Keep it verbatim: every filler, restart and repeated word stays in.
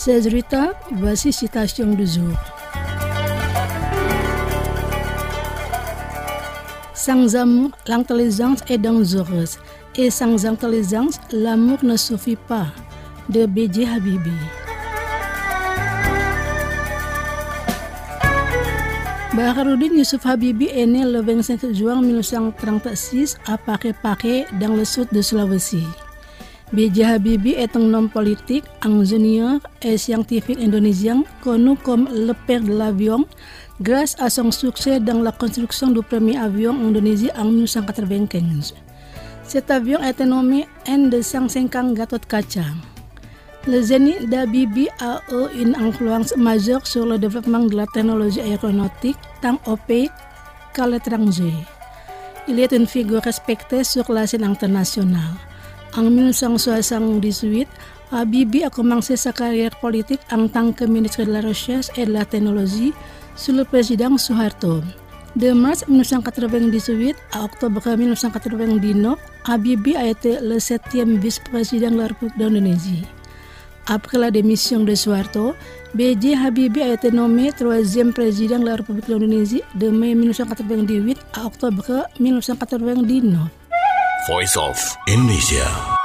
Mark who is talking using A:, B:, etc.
A: seize Rita, voici citation du jour. Sans amour, l'intelligence est dangereuse. Et sans intelligence, l'amour ne suffit pas. De B J Habibie. Baharudin Yusuf Habibie est né le vingt-cinq juin mille neuf cent trente-six à Paré-Paré, dans le sud de Sulawesi. B J Habibie est un homme politique, ingénieur et scientifique indonésien connu comme le père de l'avion grâce à son succès dans la construction du premier avion en Indonésie en mille neuf cent quatre-vingt-quinze. Cet avion était nommé N deux cent cinquante Gatot-Kaca. Le génie d'Habibie a eu une influence majeure sur le développement de la technologie aéronautique tant au pays qu'à l'étranger. Il est une figure respectée sur la scène internationale. En mille neuf cent soixante-dix-huit, Habibie a commencé sa carrière politique en tant que ministre de la Recherche et de la Technologie sous le président Suharto. De mars mille neuf cent quatre-vingt-dix-huit à octobre mille neuf cent quatre-vingt-dix-neuf, Habibie a été le septième vice-président de la République d'Indonésie. Après la démission de Suharto, B J Habibie a été nommé troisième président de la République d'Indonésie de mai mille neuf cent quatre-vingt-dix-huit à octobre mille neuf cent quatre-vingt-dix-neuf.
B: Voice of Indonesia.